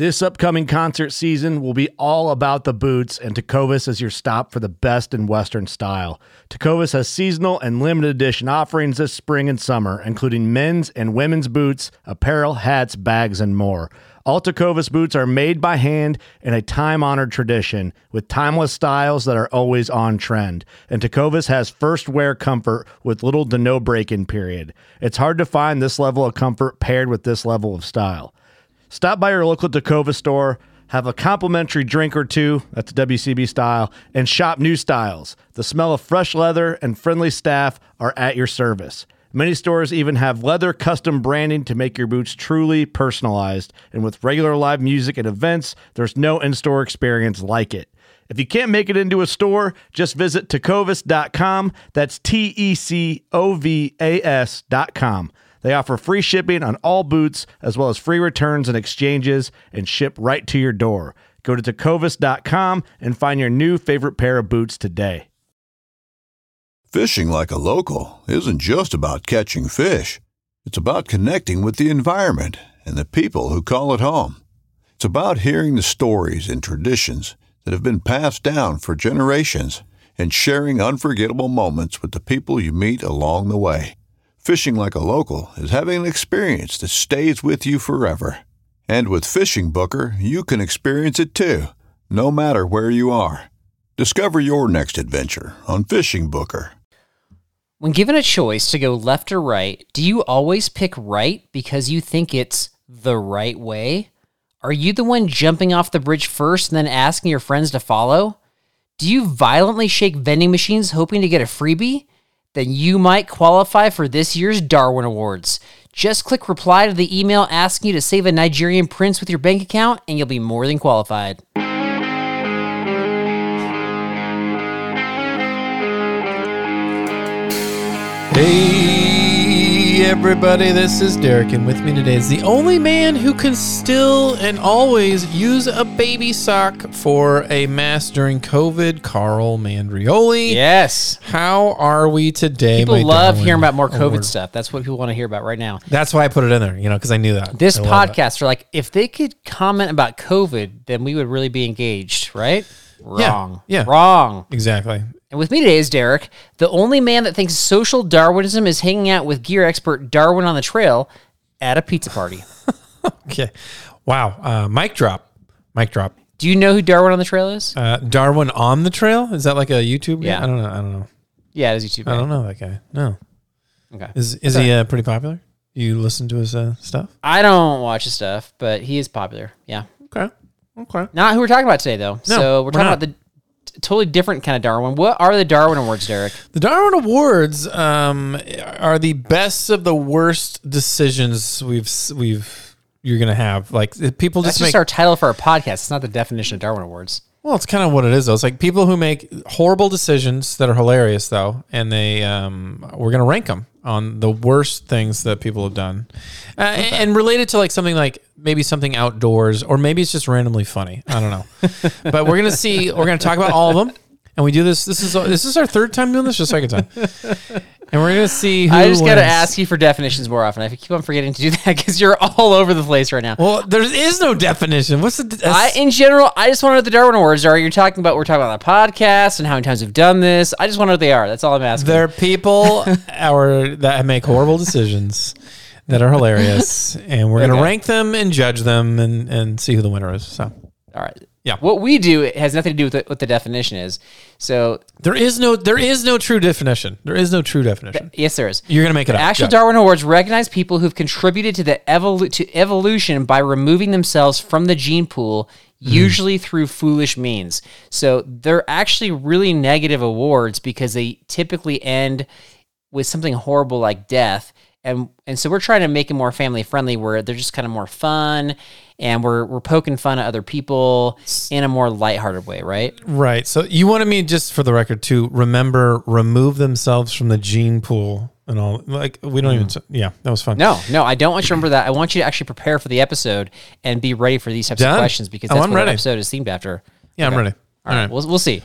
This upcoming concert season will be all about the boots, and Tecovas is your stop for the best in Western style. Tecovas has seasonal and limited edition offerings this spring and summer, including men's and women's boots, apparel, hats, bags, and more. All Tecovas boots are made by hand in a time-honored tradition with timeless styles that are always on trend. And Tecovas has first wear comfort with little to no break-in period. It's hard to find this level of comfort paired with this level of style. Stop by your local Tecovas store, have a complimentary drink or two, that's WCB style, and shop new styles. The smell of fresh leather and friendly staff are at your service. Many stores even have leather custom branding to make your boots truly personalized. And with regular live music and events, there's no in-store experience like it. If you can't make it into a store, just visit tecovas.com. That's TECOVAS.com. They offer free shipping on all boots, as well as free returns and exchanges, and ship right to your door. Go to tecovas.com and find your new favorite pair of boots today. Fishing like a local isn't just about catching fish. It's about connecting with the environment and the people who call it home. It's about hearing the stories and traditions that have been passed down for generations and sharing unforgettable moments with the people you meet along the way. Fishing like a local is having an experience that stays with you forever. And with Fishing Booker, you can experience it too, no matter where you are. Discover your next adventure on Fishing Booker. When given a choice to go left or right, do you always pick right because you think it's the right way? Are you the one jumping off the bridge first and then asking your friends to follow? Do you violently shake vending machines hoping to get a freebie? Then you might qualify for this year's Darwin Awards. Just click reply to the email asking you to save a Nigerian prince with your bank account, and you'll be more than qualified. Hey everybody, this is Derek, and with me today is the only man who can still and always use a baby sock for a mask during COVID, Carl Mandrioli. Yes. How are we today? People love hearing about more COVID stuff. That's what people want to hear about right now. That's why I put it in there, because I knew that. This podcast are like, if they could comment about COVID, then we would really be engaged, right? Wrong. Yeah. Wrong. Exactly. And with me today is Derek, the only man that thinks social Darwinism is hanging out with gear expert Darwin on the trail at a pizza party. Okay. Wow. Mic drop. Mic drop. Do you know who Darwin on the trail is? Darwin on the trail? Is that like a YouTube guy? Yeah. I don't know. Yeah, it is YouTube guy. I don't know that guy. No. Okay. Is he pretty popular? You listen to his stuff? I don't watch his stuff, but he is popular. Yeah. Okay. Not who we're talking about today, though. No, so we're talking not. about the totally different kind of Darwin. What are the Darwin Awards, Derek? The Darwin Awards are the best of the worst decisions you're gonna have. Like people That's just just our title for our podcast. It's not the definition of Darwin Awards. Well, it's kind of what it is, though. It's like people who make horrible decisions that are hilarious, though, and they we're going to rank them on the worst things that people have done, and related to like something like maybe something outdoors, or maybe it's just randomly funny. I don't know, but we're going to see. We're going to talk about all of them, and we do this. This is our third time doing this, or second time. And we're going to see who I just got to wins. ask you for definitions more often. I keep on forgetting to do that because you're all over the place right now. Well, there is no definition. What's the... in general, I just want to know what the Darwin Awards are. We're talking about the podcast and how many times we've done this. I just want to know what they are. That's all I'm asking. They're people that make horrible decisions that are hilarious. And we're going to rank them and judge them and see who the winner is. So, all right. Yeah. What we do has nothing to do with what the definition is. So there is no true definition. There is no true definition. Yes, there is. You're going to make it up. Actual Darwin Awards recognize people who've contributed to the evolution by removing themselves from the gene pool, usually through foolish means. So they're actually really negative awards because they typically end with something horrible like death. And so we're trying to make it more family friendly, where they're just kind of more fun, and we're poking fun at other people in a more lighthearted way, right? Right. So you wanted me, just for the record, to remove themselves from the gene pool and all. Like we don't even. Yeah, that was fun. No, I don't want you to remember that. I want you to actually prepare for the episode and be ready for these types of questions, because that's what the episode is themed after. Yeah, okay. I'm ready. All right. We'll see.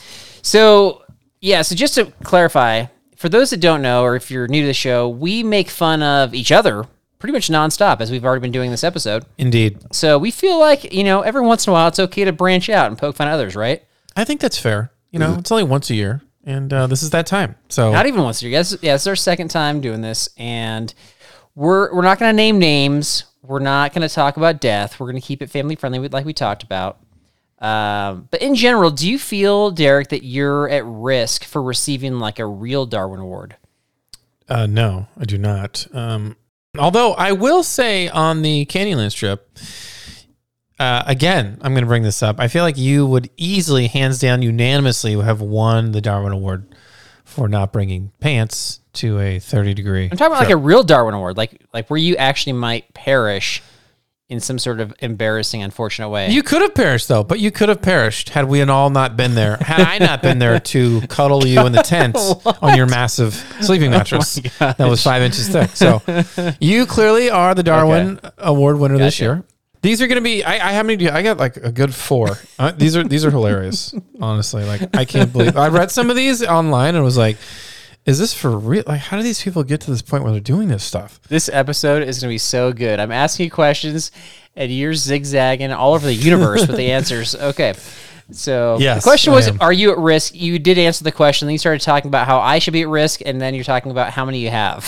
So just to clarify, for those that don't know, or if you're new to the show, we make fun of each other pretty much nonstop, as we've already been doing this episode. Indeed. So we feel like, every once in a while, it's okay to branch out and poke fun at others, right? I think that's fair. It's only once a year, and this is that time. So Not even once a year. Yes, it's our second time doing this, and we're not going to name names. We're not going to talk about death. We're going to keep it family friendly, like we talked about. But in general, do you feel, Derek, that you're at risk for receiving like a real Darwin Award? No, I do not. Although I will say on the Canyonlands trip, again, I'm going to bring this up. I feel like you would easily, hands down, unanimously have won the Darwin Award for not bringing pants to a 30-degree. I'm talking about like a real Darwin Award, like where you actually might perish in some sort of embarrassing, unfortunate way. You could have perished, though, but you could have perished had we all not been there. Had I not been there to cuddle you in the tent on your massive sleeping mattress that was 5 inches thick. So you clearly are the Darwin Award winner this year. These are going to be, how many do you, I got like a good 4. These are hilarious, honestly. Like, I can't believe, I read some of these online and was like, is this for real? Like, how do these people get to this point where they're doing this stuff? This episode is going to be so good. I'm asking you questions, and you're zigzagging all over the universe with the answers. Okay. So yes, the question was, are you at risk? You did answer the question. Then you started talking about how I should be at risk, and then you're talking about how many you have.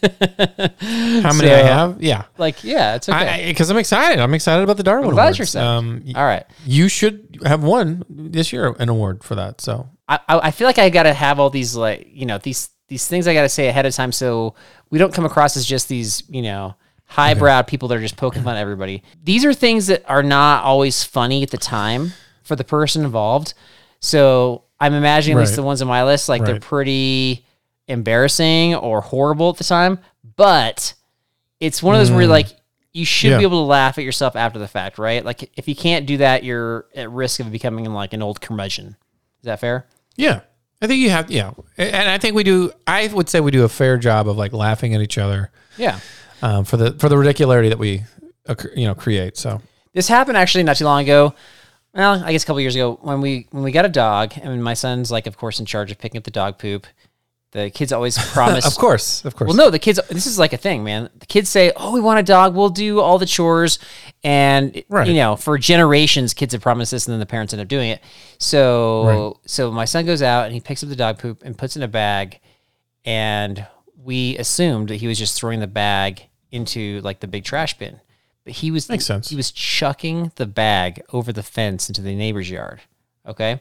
How many I have? Yeah. It's okay. Because I'm excited. I'm excited about the Darwin I'm glad Awards. you're excited. All right. You should have won this year an award for that. So I feel like I got to have all these, these things I got to say ahead of time so we don't come across as just these, highbrow people that are just poking fun at everybody. These are things that are not always funny at the time for the person involved. So I'm imagining at least the ones on my list, they're pretty embarrassing or horrible at the time, but it's one of those where you should be able to laugh at yourself after the fact, right? Like if you can't do that, you're at risk of becoming like an old curmudgeon. Is that fair? Yeah. I think you have, and I think we do. I would say we do a fair job of like laughing at each other. Yeah. For the ridicularity that we, create. So this happened actually not too long ago. Well, I guess a couple years ago when we got a dog, and my son's of course in charge of picking up the dog poop. The kids always promise. Of course. Well, no, the kids. This is like a thing, man. The kids say, "Oh, we want a dog. We'll do all the chores," and for generations, kids have promised this, and then the parents end up doing it. So my son goes out and he picks up the dog poop and puts it in a bag, and we assumed that he was just throwing the bag into the big trash bin, but he was makes sense. He was chucking the bag over the fence into the neighbor's yard. Okay.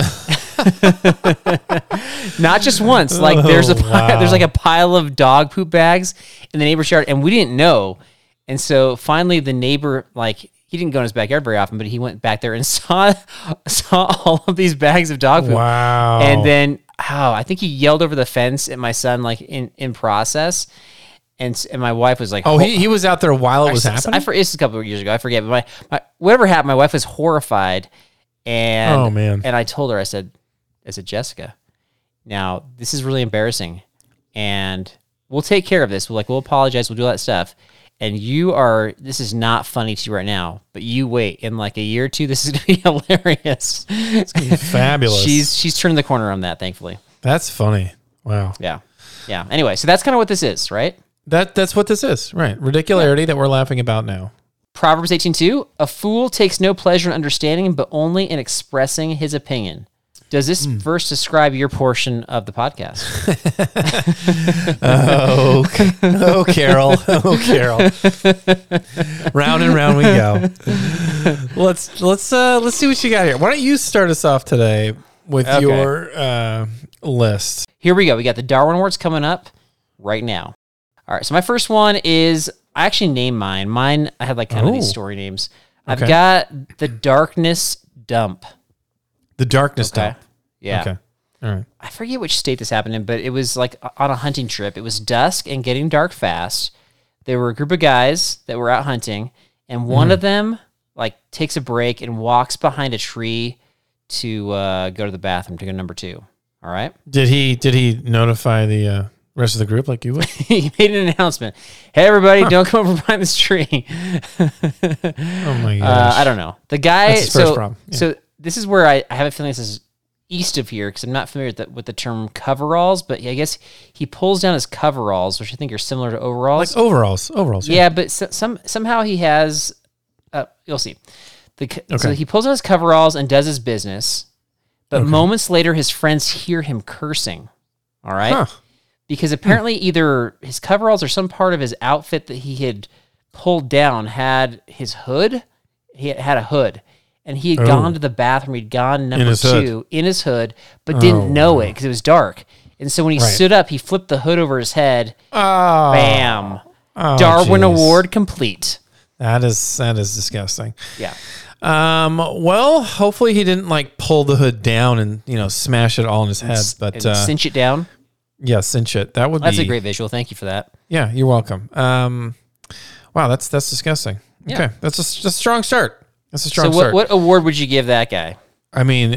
Not just once. There's a pile of dog poop bags in the neighbor's yard, and we didn't know. And so finally, the neighbor, he didn't go in his backyard very often, but he went back there and saw all of these bags of dog poop. Wow! And then, I think he yelled over the fence at my son, in process. And my wife was like, "Oh, he was out there while it was happening." This is a couple of years ago. I forget, but my whatever happened, my wife was horrified. And oh man! And I told her, I said, Jessica, now this is really embarrassing, and we'll take care of this. We'll apologize. We'll do all that stuff. And this is not funny to you right now, but you wait. In a year or two, this is going to be hilarious. It's going to be fabulous. She's turned the corner on that, thankfully. That's funny. Wow. Yeah. Anyway, so that's kind of what this is, right? That's what this is, right? Ridicularity that we're laughing about now. Proverbs 18:2, a fool takes no pleasure in understanding, but only in expressing his opinion. Does this verse describe your portion of the podcast? Oh, Carol. Oh, Carol. Round and round we go. Let's see what you got here. Why don't you start us off today with your list? Here we go. We got the Darwin Awards coming up right now. All right. So my first one is, I actually named mine. Mine, I had kind of these story names. I've got the Darkness Dump. The Darkness Dump. Yeah. Okay. All right. I forget which state this happened in, but it was on a hunting trip. It was dusk and getting dark fast. There were a group of guys that were out hunting, and one of them takes a break and walks behind a tree to go to the bathroom to go number 2. All right. Did he notify the rest of the group like you would? He made an announcement. Hey, everybody, don't come over behind this tree. Oh my gosh. I don't know. The guy. That's his first problem. Yeah. So this is where I have a feeling this is east of here because I'm not familiar with the term coveralls, but I guess he pulls down his coveralls, which I think are similar to overalls. Like overalls. Yeah, but somehow he has. You'll see. So he pulls down his coveralls and does his business, but moments later, his friends hear him cursing. All right, because apparently either his coveralls or some part of his outfit that he had pulled down had his hood. He had a hood. And he had gone to the bathroom. He'd gone number 2 in his hood, but didn't know it because it was dark. And so when he stood up, he flipped the hood over his head. Bam. Darwin Award complete. That is disgusting. Yeah. Well, hopefully he didn't like pull the hood down and smash it all in his head, but and cinch it down. Yeah, cinch it. That's a great visual. Thank you for that. Yeah, you're welcome. Wow, that's disgusting. Yeah. Okay, that's a strong start. That's a strong start. So what award would you give that guy? I mean,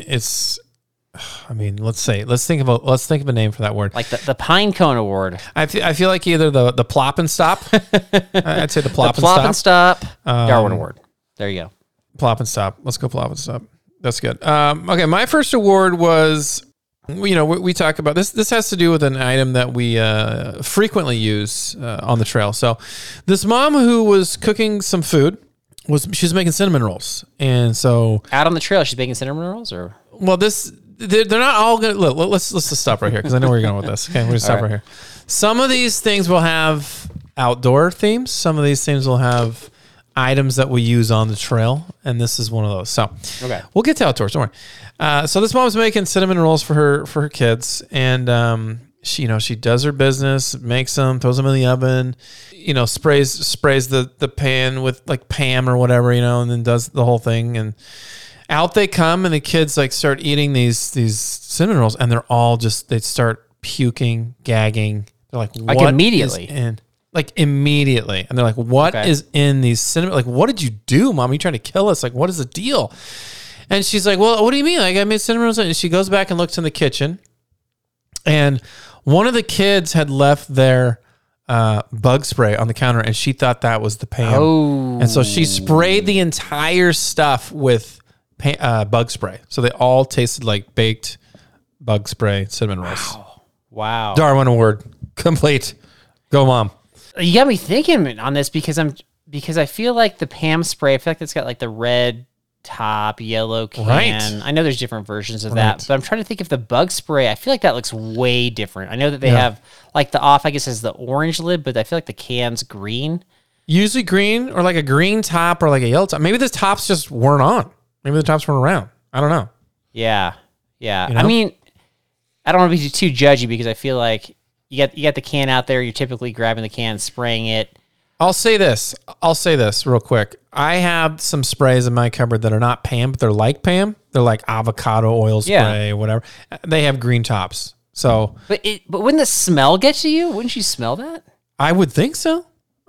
let's think of a name for that word. Like the Pine Cone Award. I feel like either the Plop and Stop. I'd say the Plop and Stop. Darwin Award. There you go. Plop and Stop. Let's go Plop and Stop. That's good. Okay, my first award was, we talk about this. This has to do with an item that we frequently use on the trail. So, this mom who was cooking some food. She's making cinnamon rolls, and so out on the trail, she's making cinnamon rolls, or they're not all gonna look. Let's just stop right here because I know where you're going with this. Okay, we're gonna stop right here. Some of these things will have outdoor themes. Some of these things will have items that we use on the trail, and this is one of those. So we'll get to outdoors. Don't worry. So this mom's making cinnamon rolls for her kids, and she does her business, makes them, throws them in the oven, sprays the pan with like Pam or whatever, and then does the whole thing. And out they come, and the kids like start eating these cinnamon rolls, and they're all they start puking, gagging. They're like immediately. Immediately. And they're like, what is in these cinnamon? Like, what did you do, Mom? Are you trying to kill us? Like, what is the deal? And she's like, well, what do you mean? Like, I made cinnamon rolls. And she goes back and looks in the kitchen, and one of the kids had left their bug spray on the counter, and she thought that was the Pam. Oh. And so she sprayed the entire stuff with bug spray. So they all tasted like baked bug spray cinnamon rolls. Wow. Darwin Award complete. Go, Mom. You got me thinking on this because I feel like the Pam spray, I feel like it's got like the red top, yellow can. Right. I know there's different versions of that, but I'm trying to think if the bug spray, I feel like that looks way different. I know that they have like the off, I guess, is the orange lid, but I feel like the can's green. Usually green, or like a green top or like a yellow top. Maybe the tops just weren't on. Maybe the tops weren't around. I don't know. Yeah. I mean, I don't want to be too judgy because I feel like you got the can out there. You're typically grabbing the can, spraying it. I'll say this real quick. I have some sprays in my cupboard that are not Pam, but they're like Pam. They're like avocado oil spray or whatever. They have green tops. So, but wouldn't the smell get to you? Wouldn't you smell that? I would think so.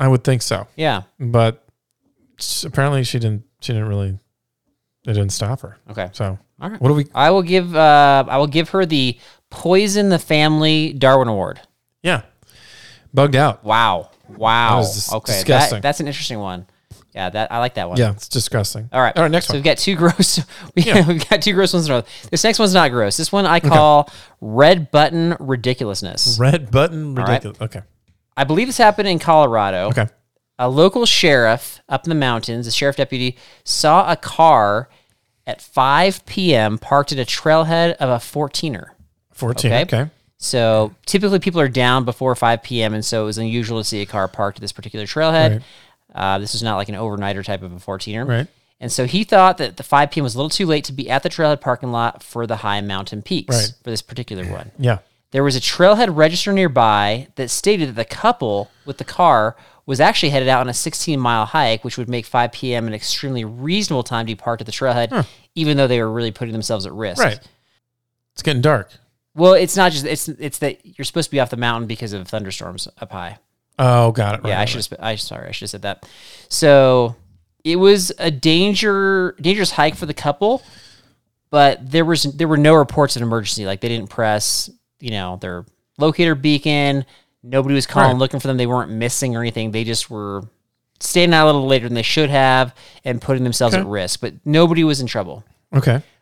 Yeah. But apparently she didn't really. It didn't stop her. Okay. So, all right. What do we? I will give her the Poison the Family Darwin Award. Yeah. Bugged out. Wow. That was okay. Disgusting. That's an interesting one. Yeah, I like that one. Yeah, it's disgusting. All right. Next one. So we've got two gross. We've got two gross ones in a row. This next one's not gross. This one I call red button ridiculousness. Red button ridiculous. Right. Okay. I believe this happened in Colorado. Okay. A local sheriff up in the mountains, a sheriff deputy, saw a car at 5 p.m. parked at a trailhead of a 14er. 14. Okay. So typically people are down before 5 p.m. and so it was unusual to see a car parked at this particular trailhead. Right. This is not like an overnighter type of a 14er. Right. And so he thought that the 5 p.m. was a little too late to be at the trailhead parking lot for the high mountain peaks for this particular one. Yeah. There was a trailhead register nearby that stated that the couple with the car was actually headed out on a 16-mile hike, which would make 5 p.m. an extremely reasonable time to be parked at the trailhead, even though they were really putting themselves at risk. Right. It's getting dark. Well, it's not just it's that you're supposed to be off the mountain because of thunderstorms up high. Oh, got it. Right, yeah, I should have said that. So it was a dangerous hike for the couple, but there were no reports of an emergency. Like they didn't press, their locator beacon. Nobody was calling looking for them. They weren't missing or anything. They just were staying out a little later than they should have and putting themselves at risk. But nobody was in trouble. Okay.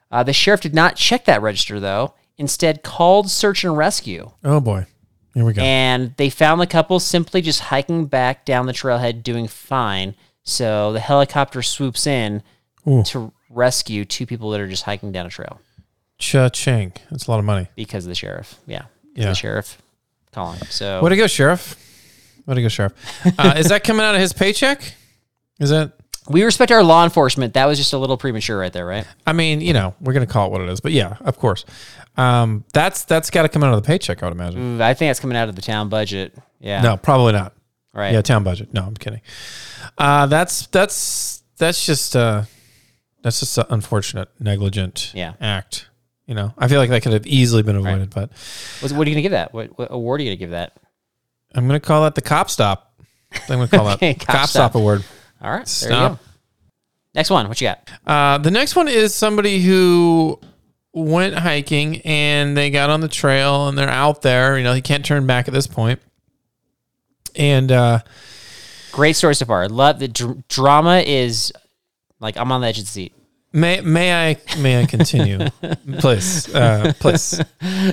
The sheriff did not check that register, though. Instead, called search and rescue. Oh, boy. Here we go. And they found the couple simply just hiking back down the trailhead doing fine. So the helicopter swoops in to rescue 2 people that are just hiking down a trail. Cha-ching. That's a lot of money. Because of the sheriff. Yeah. Yeah. The sheriff calling. So Way to go, Sheriff. Way to go, Sheriff. Is that coming out of his paycheck? Is that... we respect our law enforcement. That was just a little premature right there, right? I mean, we're going to call it what it is. But yeah, of course. That's got to come out of the paycheck, I would imagine. I think that's coming out of the town budget. Yeah. No, probably not. Right. Yeah, town budget. No, I'm kidding. That's just an unfortunate, negligent act. I feel like that could have easily been avoided, but What are you going to give that? What award are you going to give that? I'm going to call that the Cop Stop. I'm going to call Okay, that Cop Cop Stop Award. All right. There Stop. you go. Next one. What you got? The next one is somebody who went hiking and they got on the trail and they're out there. He can't turn back at this point. And Great story so far. Love the drama is like I'm on the edge of the seat. May I continue, please, please.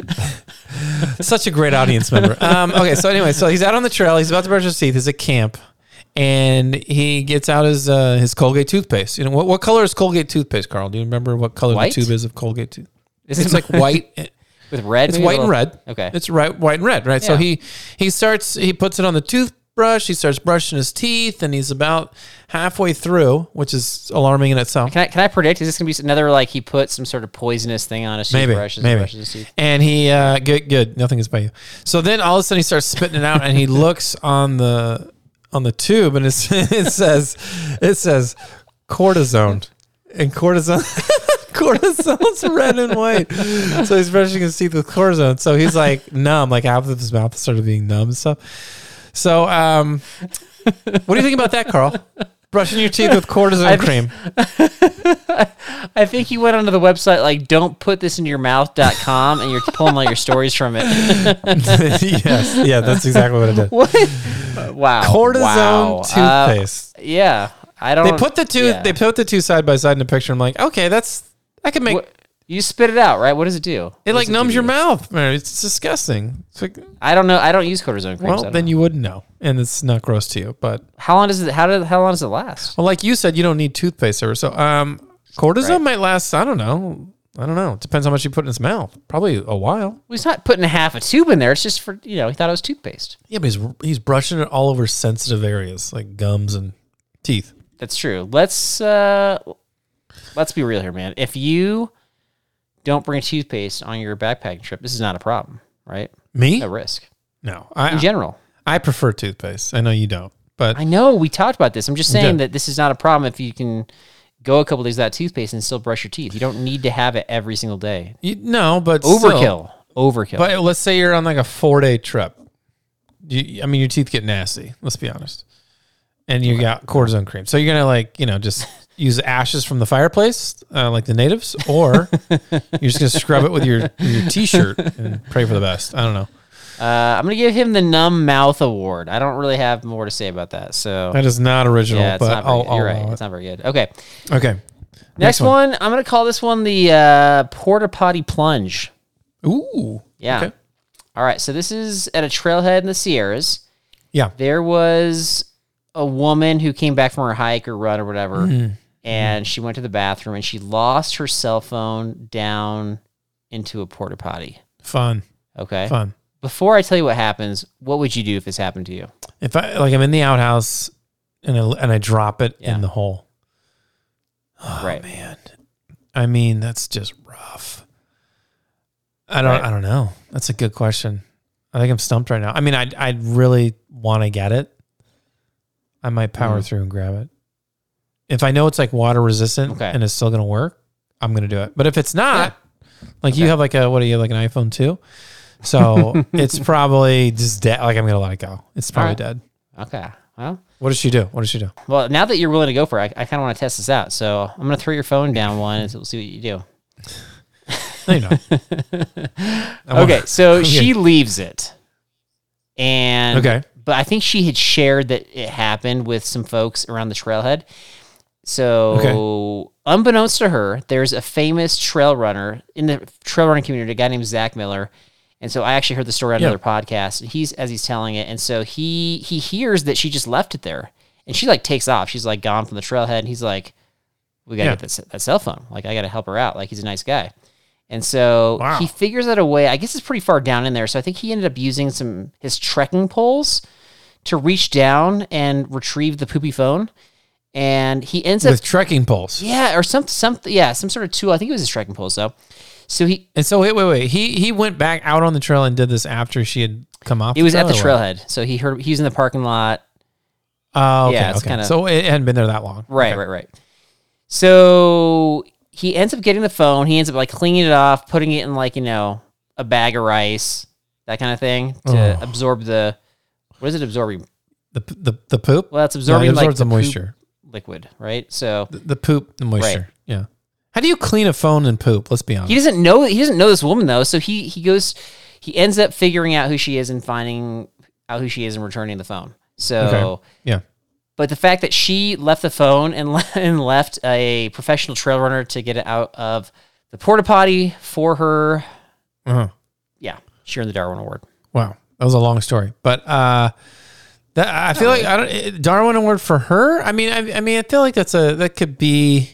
Such a great audience member. Okay, so anyway, so he's out on the trail. He's about to brush his teeth. He's at camp, and he gets out his Colgate toothpaste. What color is Colgate toothpaste, Carl? Do you remember what color White? the tube is of Colgate tooth? Is It's like white. with red? It's maybe white a and little- red. Okay. It's white and red, right? So Yeah. he puts it on the toothbrush. He starts brushing his teeth, and he's about halfway through, which is alarming in itself. Can I predict? Is this gonna be another like he put some sort of poisonous thing on his toothbrush? as he brushes his teeth? And he good. Nothing is by you. So then all of a sudden he starts spitting it out, and he looks on the tube, and it says cortisone, and cortisone's red and white. So he's brushing his teeth with cortisone. So he's like numb, like half of his mouth started being numb and stuff. So what do you think about that, Carl? Brushing your teeth with cortisone cream. I think you went onto the website like don't put this in your mouth.com and you're pulling all your stories from it. Yes. Yeah, that's exactly what I did. What? Wow. Cortisone toothpaste. Yeah. I don't. They put the two. yeah. They put the two side by side in a picture. I'm like, okay, I can make. What- you spit it out, right? What does it do? It What like does numbs do your to you? mouth, man. It's disgusting. It's like, I don't know. I don't use cortisone creams. well, then you wouldn't know, and it's not gross to you. But How long does it? How long does it last? well, like you said, you don't need toothpaste ever. So cortisone Right. might last. I don't know. It depends how much you put in his mouth. Probably a while. Well, he's not putting half a tube in there. It's just for he thought it was toothpaste. Yeah, but he's brushing it all over sensitive areas like gums and teeth. That's true. Let's be real here, man. If you don't bring toothpaste on your backpacking trip, this is not a problem, right? Me? No risk No. in general. I prefer toothpaste. I know you don't, but I know we talked about this. I'm just saying did. that this is not a problem if you can go a couple days without toothpaste and still brush your teeth. You don't need to have it every single day. but Overkill. still. Overkill. But let's say you're on like a 4-day trip. Your teeth get nasty. Let's be honest. And you got cortisone cream, so you're gonna just use ashes from the fireplace, like the natives, or you're just gonna scrub it with your t-shirt and pray for the best. I don't know. I'm going to give him the Numb Mouth Award. I don't really have more to say about that. So That is not original, yeah, it's but not very good. You're allow right. it. It's not very good. Okay. Okay. Next one. I'm going to call this one the Porta Potty Plunge. Ooh. Yeah. Okay. All right. So this is at a trailhead in the Sierras. Yeah. There was a woman who came back from her hike or run or whatever, Mm-hmm. and she went to the bathroom and she lost her cell phone down into a porta potty. Fun. Okay. Fun. Before I tell you what happens, what would you do if this happened to you? If I'm in the outhouse and I drop it Yeah. in the hole. Oh, Right. man. I mean, that's just rough. I don't know. That's a good question. I think I'm stumped right now. I mean, I'd really want to get it. I might power through and grab it. If I know it's like water resistant Okay. and it's still going to work, I'm going to do it. But if it's not, like you Okay. have like an iPhone 2? So it's probably just dead. Like I'm going to let it go. It's probably right. dead. Okay. Well, What does she do? What does she do? well, now that you're willing to go for it, I kind of want to test this out. So I'm going to throw your phone down one and we'll see what you do. No, you know. Okay, so she leaves it. And Okay. but I think she had shared that it happened with some folks around the trailhead. So, unbeknownst to her, there's a famous trail runner in the trail running community, a guy named Zach Miller. And so I actually heard the story on another podcast. And he's telling it, and so he hears that she just left it there, and she like takes off. She's like gone from the trailhead, and he's like, "We gotta get that cell phone. Like I gotta help her out. Like he's a nice guy." And so he figures out a way. I guess it's pretty far down in there. So I think he ended up using his trekking poles to reach down and retrieve the poopy phone. And he ends up with trekking poles. Yeah, or some sort of tool. I think it was his trekking poles though. So wait. He went back out on the trail and did this after she had come off. He was at the trailhead. So he was in the parking lot. Oh, okay. Yeah, it's kinda, so it hadn't been there that long. Right. So he ends up getting the phone. He ends up like cleaning it off, putting it in like, a bag of rice, that kind of thing to absorb what is it absorbing? The poop? Well, it's absorbing it absorbs like the moisture. Liquid, right? So the poop, the moisture. Right. Yeah. How do you clean a phone and poop? Let's be honest. He doesn't know this woman though. So he ends up figuring out who she is and finding out who she is and returning the phone. So yeah. But the fact that she left the phone and left a professional trail runner to get it out of the porta potty for her, she earned the Darwin Award. Wow, that was a long story, but I feel like Darwin Award for her. I mean, I feel like that could be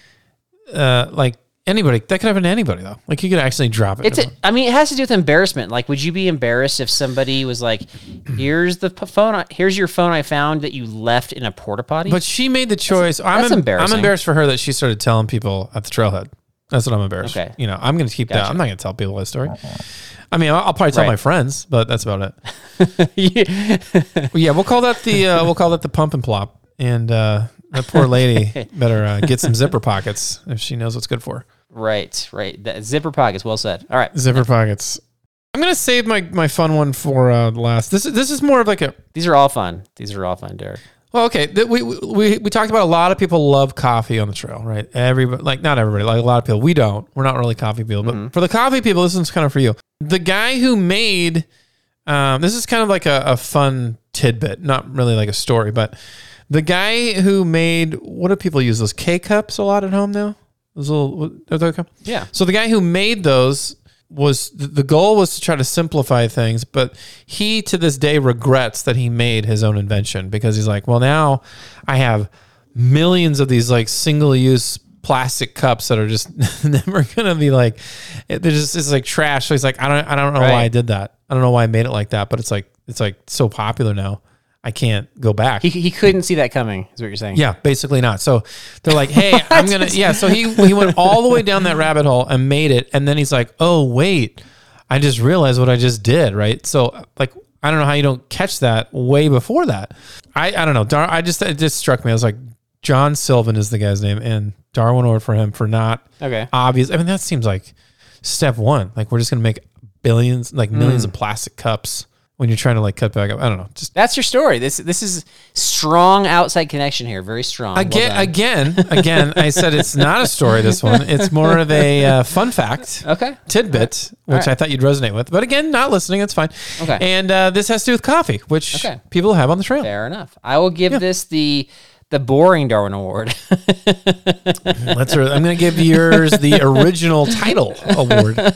like anybody. That could happen to anybody though. Like you could actually drop it. It has to do with embarrassment. Like, would you be embarrassed if somebody was like, "Here's the phone. Here's your phone I found that you left in a porta potty." But she made the choice. That's embarrassing. I'm embarrassed for her that she started telling people at the trailhead. That's what I'm embarrassed. Okay. I'm going to keep that. I'm not going to tell people that story. I mean, I'll probably tell my friends, but that's about it. Yeah, we'll call that the pump and plop. And that poor lady better get some zipper pockets if she knows what's good for her. Right. The zipper pockets. Well said. All right. Zipper pockets. I'm going to save my fun one for last. This is more of like a. These are all fun, Derek. Well, okay. We talked about a lot of people love coffee on the trail, right? Everybody, like not everybody, like a lot of people. We don't. We're not really coffee people, but for the coffee people, this one's kind of for you. The guy who made this is kind of like a fun tidbit, not really like a story, but the guy who made, what do people use? Those K-cups a lot at home now? Those little, yeah. So the guy who made those the goal was to try to simplify things, but he to this day regrets that he made his own invention because he's like, well, now I have millions of these like single-use plastic cups that are just never gonna be like, it's like trash. So he's like, I don't know why I did that. I don't know why I made it like that, but it's like so popular now. I can't go back. He couldn't see that coming, is what you're saying. Yeah, basically not. So they're like, hey, I'm going to, yeah. So he went all the way down that rabbit hole and made it. And then he's like, oh, wait, I just realized what I just did. Right. So like, I don't know how you don't catch that way before that. I don't know. It just struck me. I was like, John Sylvan is the guy's name, and Darwin Award for him for not obvious. I mean, that seems like step one. Like we're just going to make billions, like millions of plastic cups. When you're trying to like cut back up, I don't know. Just that's your story. This is strong outside connection here. Very strong. Again, I said it's not a story. This one, it's more of a fun fact, tidbit, which I thought you'd resonate with. But again, not listening. It's fine. Okay. And this has to do with coffee, which people have on the trail. Fair enough. I will give this the boring Darwin Award. I'm going to give yours the original title award.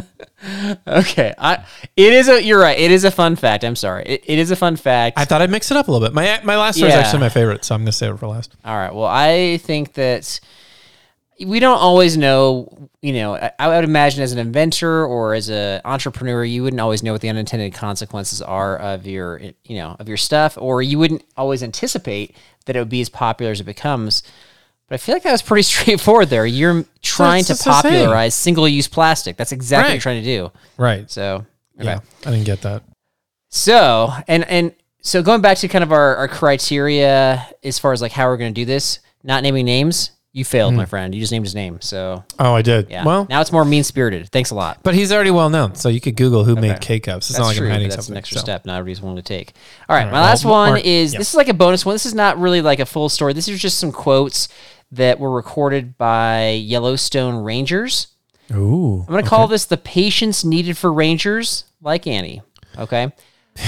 Okay. You're right. It is a fun fact. I'm sorry. It is a fun fact. I thought I'd mix it up a little bit. My last story is actually my favorite, so I'm going to save it for last. All right. Well, I think that we don't always know, I would imagine as an inventor or as an entrepreneur, you wouldn't always know what the unintended consequences are of your stuff, or you wouldn't always anticipate that it would be as popular as it becomes. But I feel like that was pretty straightforward there. You're trying to popularize single-use plastic. That's exactly what you're trying to do. Right. So, yeah, I didn't get that. So, and so going back to kind of our criteria as far as like how we're going to do this, not naming names, you failed, my friend. You just named his name. So. Oh, I did. Yeah. Well, now it's more mean-spirited. Thanks a lot. But he's already well known, so you could Google who made K-cups. It's not like I'm hiding that's something. An extra step not everybody's willing to take. All right, my last one is, this is like a bonus one. This is not really like a full story. This is just some quotes that were recorded by Yellowstone Rangers. Ooh. I'm going to call this the patience needed for Rangers like Annie. Okay?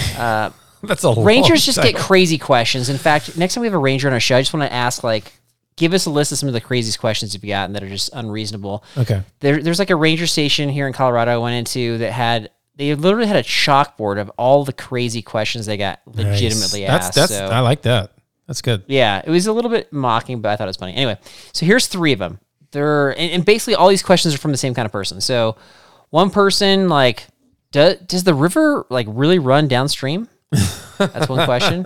That's a Rangers just get crazy questions. In fact, next time we have a ranger on our show, I just want to ask like give us a list of some of the craziest questions you've gotten that are just unreasonable. Okay. There's like a ranger station here in Colorado I went into that they literally had a chalkboard of all the crazy questions they got legitimately asked. I like that. That's good. Yeah, it was a little bit mocking, but I thought it was funny. Anyway, so here's 3 of them. And basically all these questions are from the same kind of person. So one person, like, does the river like really run downstream? That's one question.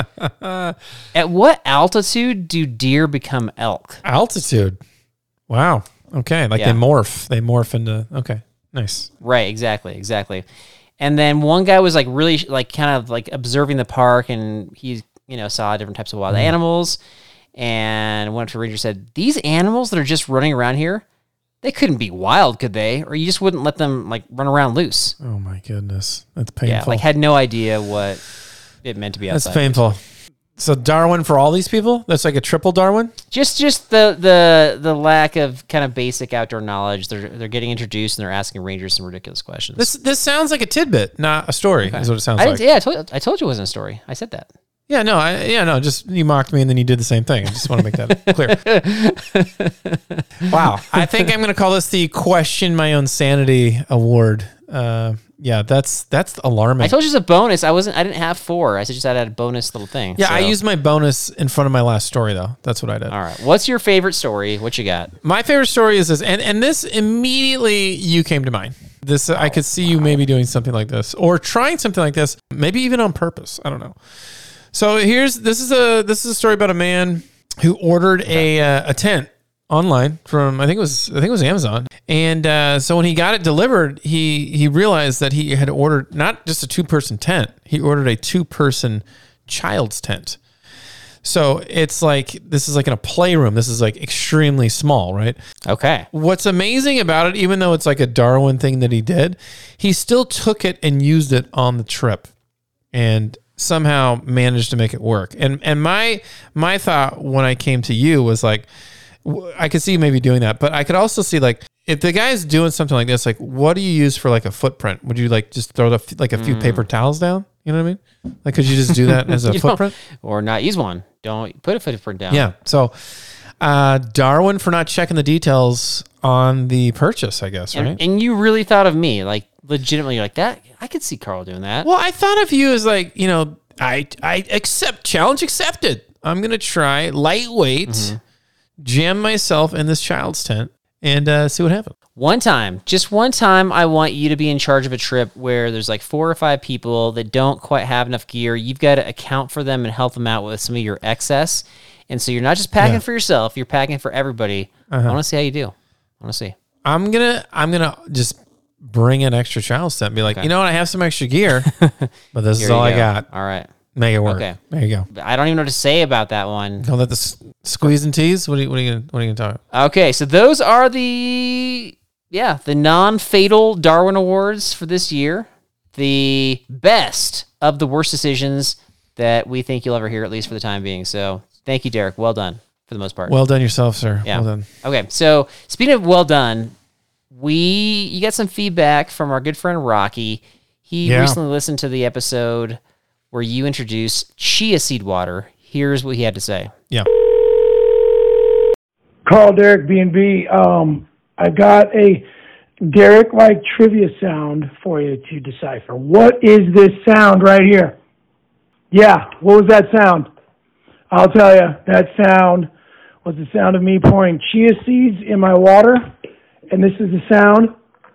At what altitude do deer become elk? Altitude. Wow. Okay. Like Yeah. they morph into, okay. Nice. Right, exactly. And then one guy was like really like kind of like observing the park, and he, saw different types of wild animals, and went up to the ranger and said, "These animals that are just running around here, they couldn't be wild, could they? Or you just wouldn't let them like run around loose." Oh my goodness. That's painful. Yeah, like had no idea what it meant to be outside. That's painful. So Darwin for all these people? That's like a triple Darwin? Just the lack of kind of basic outdoor knowledge. They're getting introduced and they're asking rangers some ridiculous questions. This sounds like a tidbit, not a story, is what it sounds like. Yeah, I told you it wasn't a story. I said that. Yeah, no, just you mocked me and then you did the same thing. I just want to make that clear. Wow. I think I'm going to call this the Question My Own Sanity Award. Yeah, that's alarming. I told you it's a bonus. I didn't have 4. I said just add a bonus little thing. Yeah, so. I used my bonus in front of my last story though. That's what I did. All right. What's your favorite story? What you got? My favorite story is this, and this immediately you came to mind. This I could see you maybe doing something like this or trying something like this, maybe even on purpose. I don't know. So this is a story about a man who ordered a tent online from I think it was Amazon, and so when he got it delivered, he realized that he had ordered not just a 2-person tent, he ordered a 2-person child's tent. So it's like this is like in a playroom. This is like extremely small, right? Okay. What's amazing about it, even though it's like a Darwin thing that he did, he still took it and used it on the trip, and somehow managed to make it work. And my thought when I came to you was like, I could see you maybe doing that, but I could also see like if the guy's doing something like this, like what do you use for like a footprint? Would you like just throw a few paper towels down? You know what I mean? Like could you just do that as a footprint? Or not use one? Don't put a footprint down. Yeah. So Darwin for not checking the details on the purchase, I guess, right? And you really thought of me, like legitimately, like that. I could see Carl doing that. Well, I thought of you as like, I accept challenge accepted. I'm gonna try lightweight, jam myself in this child's tent, and see what happens. Just one time, I want you to be in charge of a trip where there's like 4 or 5 people that don't quite have enough gear. You've got to account for them and help them out with some of your excess. And so you're not just packing for yourself, you're packing for everybody. I want to see how you do. I want to see. I'm gonna just bring an extra child's tent and be like, you know what, I have some extra gear, but this is all I got. All right. Make it work. Okay. There you go. I don't even know what to say about that one. Don't let the squeeze and tease. What are you gonna talk about? Okay, so those are the non-fatal Darwin Awards for this year. The best of the worst decisions that we think you'll ever hear, at least for the time being. So thank you, Derek. Well done for the most part. Well done yourself, sir. Yeah. Well done. Okay, so speaking of well done, you got some feedback from our good friend Rocky. He recently listened to the episode where you introduced chia seed water. Here's what he had to say. Yeah. Carl, Derek, B&B. I got a Derek-like trivia sound for you to decipher. What is this sound right here? Yeah, what was that sound? I'll tell you. That sound was the sound of me pouring chia seeds in my water, and this is the sound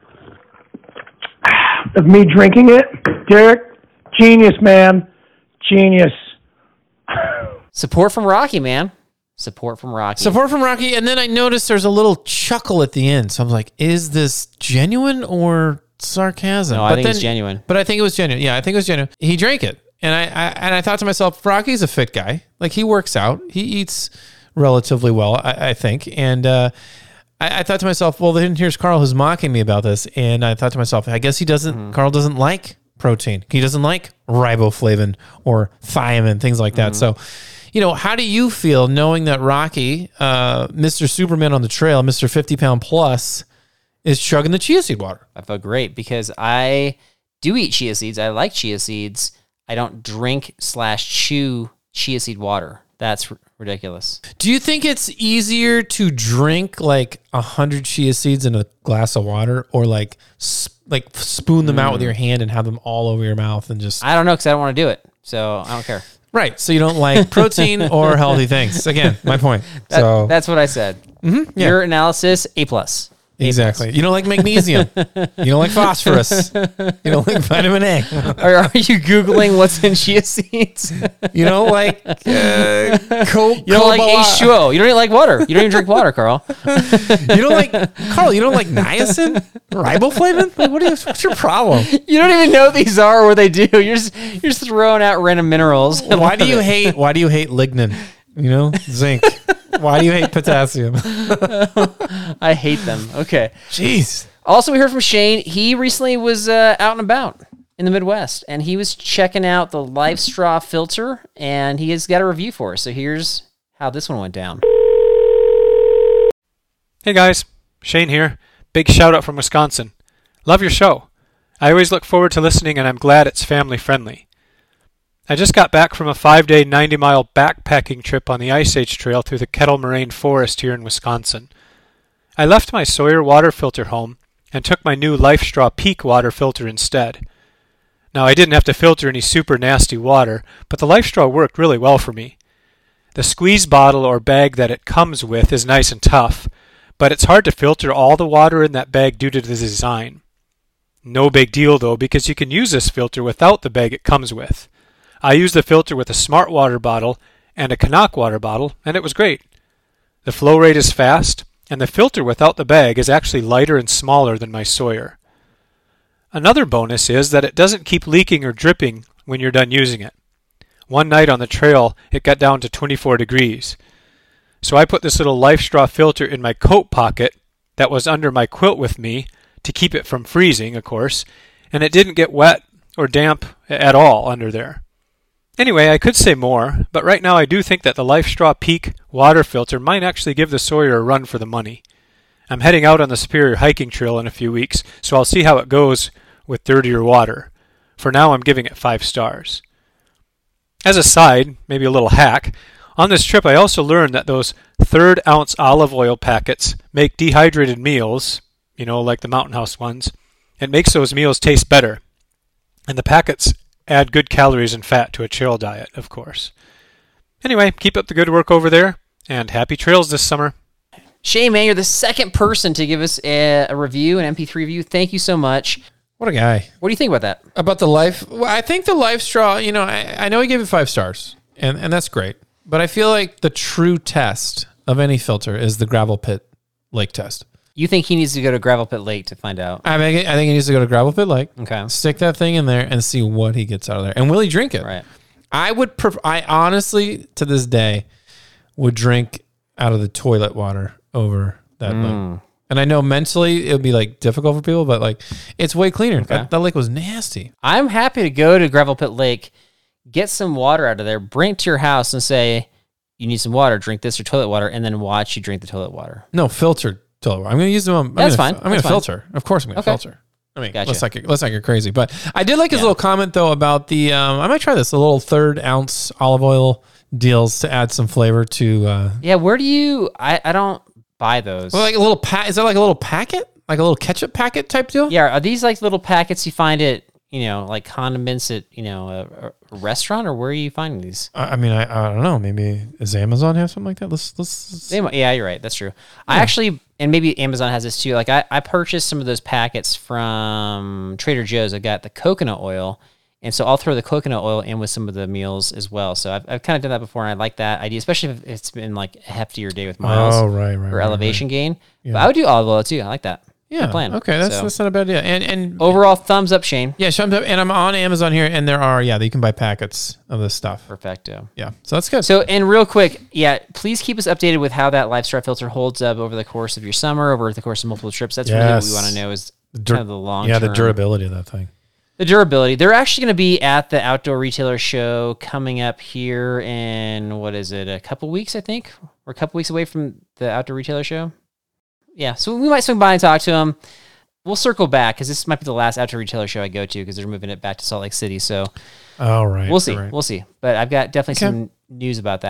of me drinking it. Derek, genius, man. Genius. Support from Rocky, man. Support from Rocky. And then I noticed there's a little chuckle at the end. So I'm like, is this genuine or sarcasm? No, I think it's genuine. But I think it was genuine. Yeah, I think it was genuine. He drank it. And I thought to myself, Rocky's a fit guy. Like he works out. He eats relatively well, I think. And I thought to myself, well, then here's Carl who's mocking me about this. And I thought to myself, I guess Carl doesn't like protein. He doesn't like riboflavin or thiamine, things like that. So, how do you feel knowing that Rocky, Mr. Superman on the trail, Mr. 50-pound plus, is chugging the chia seed water? I felt great because I do eat chia seeds. I like chia seeds. I don't drink/chew chia seed water. That's ridiculous. Do you think it's easier to drink like 100 chia seeds in a glass of water, or like spoon them out with your hand and have them all over your mouth and just... I don't know, because I don't want to do it, so I don't care. Right. So you don't like protein or healthy things. Again, my point. That's what I said. Yeah. Your analysis, A+. Exactly. You don't like magnesium. You don't like phosphorus. You don't like vitamin A. Are you Googling what's in chia seeds? You don't like You don't like H2O. You don't even like water. You don't even drink water, Carl. You don't like Carl. You don't like niacin, riboflavin. Like, what's your problem? You don't even know what these are or what they do. You're just throwing out random minerals. Why do you hate lignin? You know, zinc. Why do you hate potassium? I hate them. Okay. Jeez. Also, we heard from Shane. He recently was out and about in the Midwest, and he was checking out the LifeStraw filter, and he has got a review for us. So here's how this one went down. Hey guys, Shane here. Big shout out from Wisconsin. Love your show. I always look forward to listening, and I'm glad it's family friendly. I just got back from a 5-day, 90-mile backpacking trip on the Ice Age Trail through the Kettle Moraine Forest here in Wisconsin. I left my Sawyer water filter home and took my new LifeStraw Peak water filter instead. Now, I didn't have to filter any super nasty water, but the LifeStraw worked really well for me. The squeeze bottle or bag that it comes with is nice and tough, but it's hard to filter all the water in that bag due to the design. No big deal though, because you can use this filter without the bag it comes with. I used the filter with a Smart Water bottle and a Canuck water bottle, and it was great. The flow rate is fast, and the filter without the bag is actually lighter and smaller than my Sawyer. Another bonus is that it doesn't keep leaking or dripping when you're done using it. One night on the trail, it got down to 24 degrees. So I put this little LifeStraw filter in my coat pocket that was under my quilt with me to keep it from freezing, of course, and it didn't get wet or damp at all under there. Anyway, I could say more, but right now I do think that the LifeStraw Peak water filter might actually give the Sawyer a run for the money. I'm heading out on the Superior hiking trail in a few weeks, so I'll see how it goes with dirtier water. For now, I'm giving it 5 stars. As a side, maybe a little hack, on this trip I also learned that those 1/3 ounce olive oil packets make dehydrated meals, you know, like the Mountain House ones. It makes those meals taste better. And the packets add good calories and fat to a trail diet, of course. Anyway, keep up the good work over there, and happy trails this summer. Shane, man, you're the second person to give us a review, an MP3 review. Thank you so much. What a guy. What do you think about that? About the well, I think the LifeStraw, you know, I know he gave it 5 stars, and that's great. But I feel like the true test of any filter is the gravel pit lake test. You think he needs to go to Gravel Pit Lake to find out? I think he needs to go to Gravel Pit Lake. Okay. Stick that thing in there and see what he gets out of there. And will he drink it? Right. I honestly, to this day, would drink out of the toilet water over that lake. And I know mentally it would be like difficult for people, but like it's way cleaner. Okay. That lake was nasty. I'm happy to go to Gravel Pit Lake, get some water out of there, bring it to your house and say, you need some water, drink this or toilet water, and then watch you drink the toilet water. No, filtered toilet water. I'm going to use them. That's fine. I'm going to filter. Of course I'm going to filter. I mean, Gotcha. let's not get crazy. But I did like his little comment, though, about the, I might try this, a little 1/3 ounce olive oil deals to add some flavor to. Yeah, where do you, I don't buy those. Well, like a little is that like a little packet? Like a little ketchup packet type deal? Yeah, are these like little packets you find at, you know, like condiments at, you know, a restaurant, or where are you finding these? I mean, I don't know. Maybe does Amazon have something like that? Let's Yeah, you're right. That's true. I actually, and maybe Amazon has this too. Like I purchased some of those packets from Trader Joe's. I got the coconut oil, and so I'll throw the coconut oil in with some of the meals as well. So I've kind of done that before, and I like that idea, especially if it's been like a heftier day with miles or elevation gain. Yeah. But I would do olive oil too. I like that. Yeah. Good plan. Okay, that's So, not a bad idea. And overall, thumbs up, Shane. yeah, thumbs up. And I'm on Amazon here, and there are you can buy packets of this stuff. Perfecto. Yeah, so that's good. So, and real quick, please keep us updated with how that LifeStraw filter holds up over the course of your summer, over the course of multiple trips. That's really what we want to know is kind of the long term. Yeah, the durability of that thing. The durability. They're actually going to be at the Outdoor Retailer Show coming up here in, a couple weeks, I think? We're a couple weeks away from the Outdoor Retailer Show. Yeah, so we might swing by and talk to them. We'll circle back because this might be the last Outdoor Retailer Show I go to because they're moving it back to Salt Lake City. So all right, we'll see. Right. We'll see. But I've got definitely some news about that.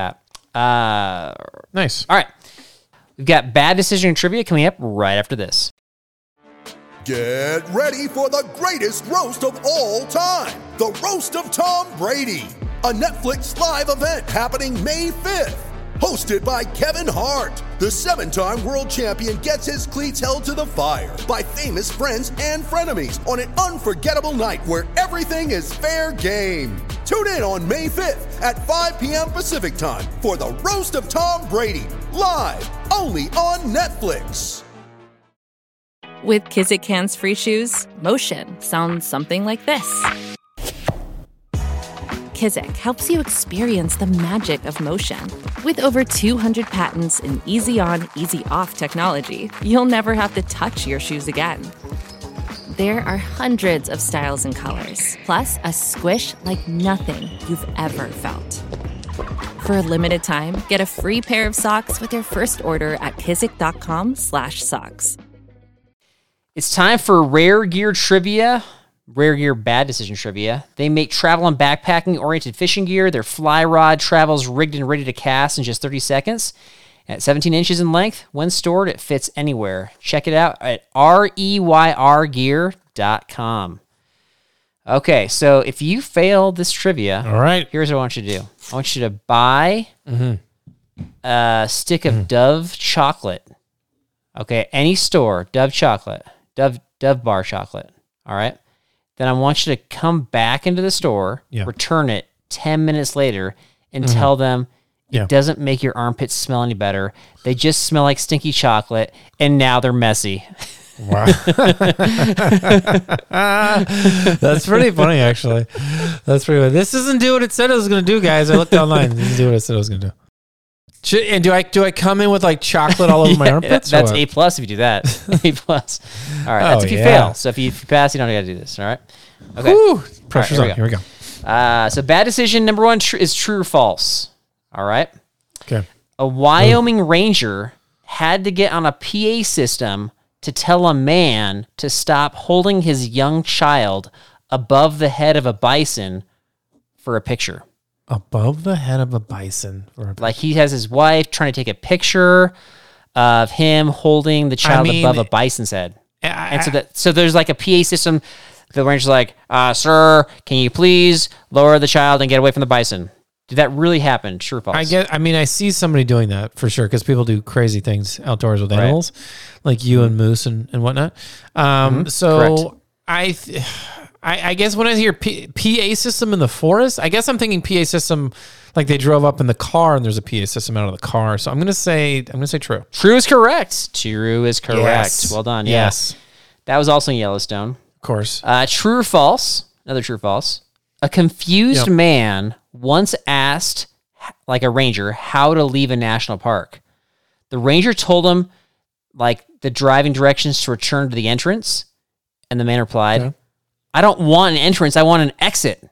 Nice. All right. We've got bad decision trivia coming up right after this. Get ready for the greatest roast of all time, the Roast of Tom Brady, a Netflix live event happening May 5th. Hosted by Kevin Hart, the 7-time world champion gets his cleats held to the fire by famous friends and frenemies on an unforgettable night where everything is fair game. Tune in on May 5th at 5 p.m. Pacific time for the Roast of Tom Brady, live only on Netflix. With Kizik Hands Free Shoes, motion sounds something like this. Kizik helps you experience the magic of motion. With over 200 patents and easy-on, easy-off technology, you'll never have to touch your shoes again. There are hundreds of styles and colors, plus a squish like nothing you've ever felt. For a limited time, get a free pair of socks with your first order at kizik.com/socks. It's time for Rare Gear Trivia. Rare Gear Bad Decision Trivia. They make travel and backpacking-oriented fishing gear. Their fly rod travels rigged and ready to cast in just 30 seconds. At 17 inches in length, when stored, it fits anywhere. Check it out at reyrgear.com. Okay, so if you fail this trivia, All right. here's what I want you to do. I want you to buy a stick of Dove chocolate. Okay, any store, Dove chocolate, Dove bar chocolate. All right. Then I want you to come back into the store, return it 10 minutes later, and tell them it doesn't make your armpits smell any better. They just smell like stinky chocolate, and now they're messy. Wow. That's pretty funny, actually. That's pretty funny. This doesn't do what it said it was going to do, guys. I looked online. This doesn't do what it said it was going to do. And do I come in with like chocolate all over my armpits? That's A+ if you do that. A+. All right, that's if you fail. So if you pass, you don't got to do this. All right. Okay. Woo, pressure's All right, on. Here we go. So bad decision number one is true or false. All right. Okay. A Wyoming ranger had to get on a PA system to tell a man to stop holding his young child above the head of a bison for a picture. Above the head of a bison. Like he has his wife trying to take a picture of him holding the child above a bison's head. And so there's like a PA system. The ranger's like, sir, can you please lower the child and get away from the bison? Did that really happen? True or false? I see somebody doing that for sure because people do crazy things outdoors with animals, like you and moose and whatnot. So correct. I guess when I hear PA system in the forest, I guess I'm thinking PA system like they drove up in the car and there's a PA system out of the car. So I'm gonna say true. True is correct. True is correct. Yes. Well done. Yes. That was also in Yellowstone. Of course. True or false? Another true or false. A confused man once asked, like a ranger, how to leave a national park. The ranger told him, like, the driving directions to return to the entrance, and the man replied, I don't want an entrance, I want an exit.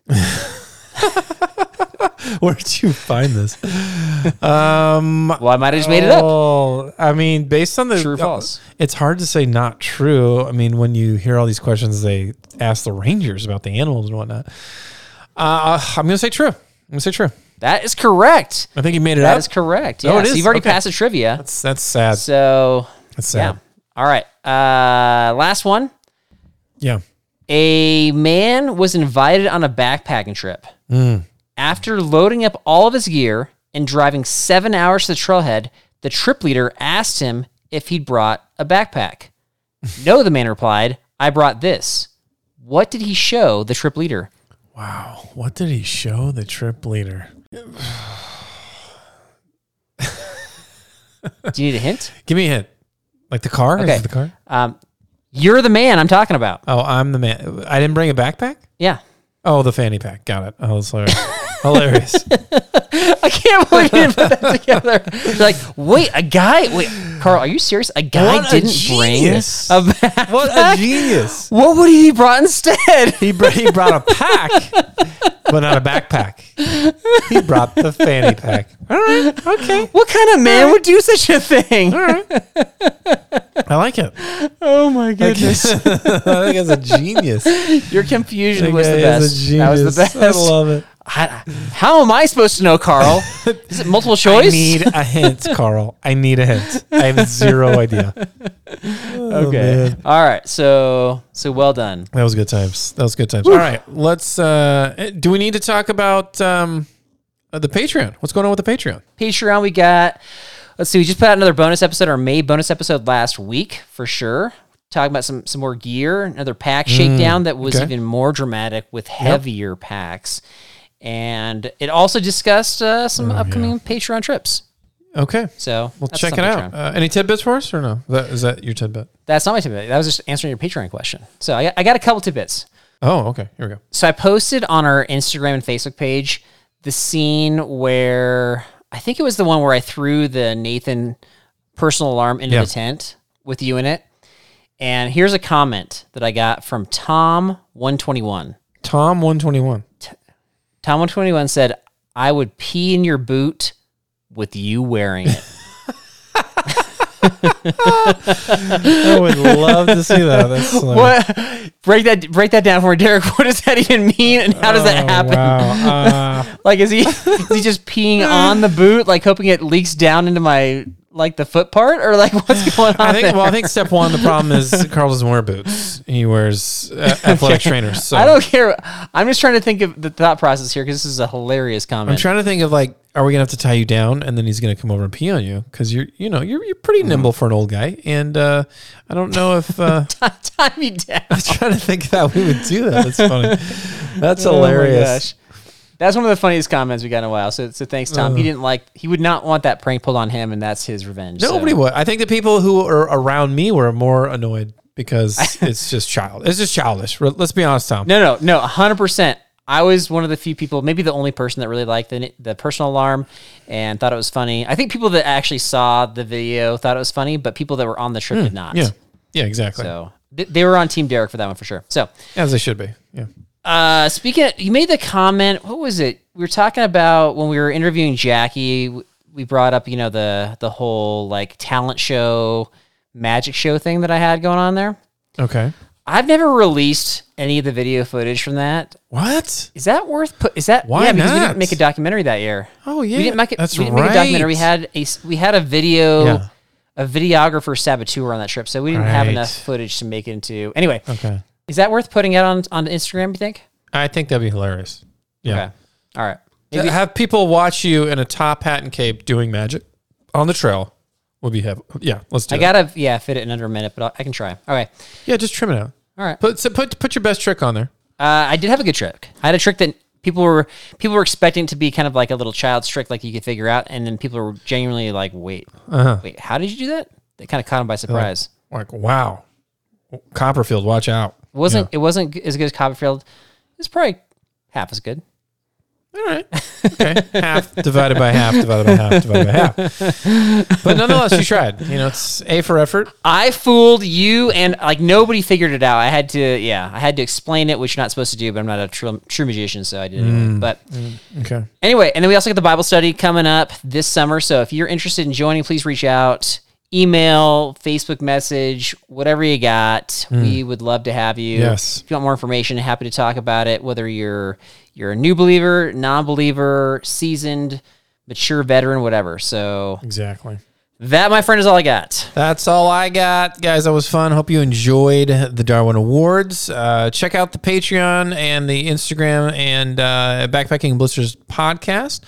Where'd you find this? Well, I might have just made it up. I mean, based on the True or false? It's hard to say not true. I mean, when you hear all these questions, they ask the rangers about the animals and whatnot. I'm going to say true. That is correct. I think you made it up. That is correct. Yeah, Oh, it so is? you've already Okay. passed the trivia. That's sad. So, That's sad. yeah. All right. Last one. Yeah. A man was invited on a backpacking trip. After loading up all of his gear and driving 7 hours to the trailhead, the trip leader asked him if he'd brought a backpack. No, the man replied, I brought this. What did he show the trip leader? Wow. What did he show the trip leader? Do you need a hint? Give me a hint. Like the car? Okay. Is it the car? You're the man I'm talking about. Oh, I'm the man. I didn't bring a backpack? Yeah. Oh, the fanny pack. Got it. Oh, that's hilarious. Hilarious. I can't believe you didn't put that together. You're like, wait, a guy? Wait, Carl, are you serious? A guy What a didn't genius. bring a backpack? What a genius. What would he brought instead? He brought a pack, but not a backpack. He brought the fanny pack. All right. Okay. What kind of man would do such a thing? All right. I like it. Oh my goodness. I think it's a genius. Your confusion That was the guy is a best. That was the genius. best. I love it. How am I supposed to know, Carl? Is it multiple choice? I need a hint, Carl. I need a hint. I have zero idea. Okay. Man. All right. So well done. That was good times. All right. Let's, do we need to talk about the Patreon? What's going on with the Patreon? Patreon, we got, let's see, we just put out another bonus episode, our May bonus episode last week for sure. Talking about some more gear, another pack shakedown that was even more dramatic with heavier packs. And it also discussed some upcoming Patreon trips. Okay. So we'll check it out. Any tidbits for us or no? Is that your tidbit? That's not my tidbit. That was just answering your Patreon question. So I got a couple tidbits. Oh, okay. Here we go. So I posted on our Instagram and Facebook page the scene where, I think it was the one where I threw the Nathan personal alarm into the tent with you in it. And here's a comment that I got from Tom121. Tom121. Tom121 said, "I would pee in your boot with you wearing it." I would love to see that. That's what? Break that down for me, Derek. What does that even mean, and how does that happen? Wow. Like, is he just peeing on the boot, like hoping it leaks down into my the foot part, or like what's going on? I think step one, the problem is Carl doesn't wear boots. He wears athletic trainers. So. I don't care. I'm just trying to think of the thought process here because this is a hilarious comment. I'm trying to think of are we gonna have to tie you down and then he's gonna come over and pee on you because you're pretty nimble for an old guy, and I don't know if tie me down. I'm trying to think how we would do that. That's funny. That's hilarious. Oh my gosh. That's one of the funniest comments we got in a while. So thanks, Tom. He would not want that prank pulled on him, and that's his revenge. Nobody would. I think the people who are around me were more annoyed because it's just childish. Let's be honest, Tom. No, 100%. I was one of the few people, maybe the only person that really liked the personal alarm and thought it was funny. I think people that actually saw the video thought it was funny, but people that were on the trip did not. Yeah, exactly. So they were on Team Derek for that one for sure. So as they should be. Yeah. You made the comment, what was it? We were talking about when we were interviewing Jackie, we brought up, the whole talent show, magic show thing that I had going on there. Okay. I've never released any of the video footage from that. What? Is that worth Why yeah, because not? we didn't make a documentary that year. Oh yeah. We didn't make it. That's we didn't make a documentary. We had a video, a videographer saboteur on that trip, so we didn't have enough footage to make it into. Anyway. Okay. Is that worth putting out on Instagram, you think? I think that'd be hilarious. Yeah. Okay. All right. Maybe have people watch you in a top hat and cape doing magic on the trail would be heavy. Yeah, let's do it. I gotta fit it in under a minute, but I can try. All right. Yeah, just trim it out. All right. Put your best trick on there. I did have a good trick. I had a trick that people were expecting to be kind of like a little child's trick, like you could figure out, and then people were genuinely like, wait, how did you do that? They kind of caught them by surprise. Like wow. Copperfield, watch out. It wasn't as good as Copperfield. It's probably half as good. All right. Okay. Half divided by half divided by half divided by half. But nonetheless, you tried. It's A for effort. I fooled you, and nobody figured it out. I had to explain it, which you're not supposed to do, but I'm not a true magician, so I did it anyway. But okay. Anyway, and then we also got the Bible study coming up this summer. So if you're interested in joining, please reach out. Email, Facebook message, whatever you got. We would love to have you. Yes. If you want more information, happy to talk about it, whether you're a new believer, non-believer, seasoned, mature veteran, whatever. So exactly. That, my friend, is all I got. That's all I got. Guys, that was fun. Hope you enjoyed the Darwin Awards. Check out the Patreon and the Instagram and Backpacking Blisters podcast.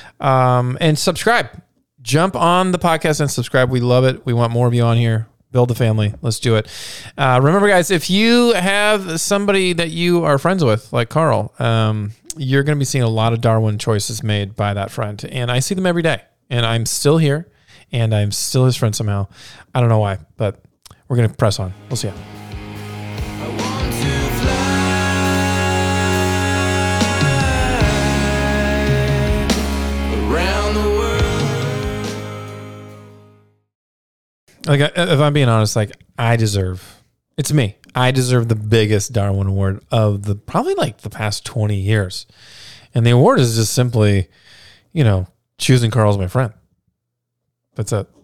And subscribe. Jump on the podcast and subscribe. We love it. We want more of you on here. Build the family. Let's do it. Remember, guys, if you have somebody that you are friends with, like Carl, you're going to be seeing a lot of Darwin choices made by that friend. And I see them every day. And I'm still here. And I'm still his friend somehow. I don't know why, but we're going to press on. We'll see ya. If I'm being honest, I deserve the biggest Darwin Award of the past 20 years. And the award is just simply, choosing Carl as my friend. That's it.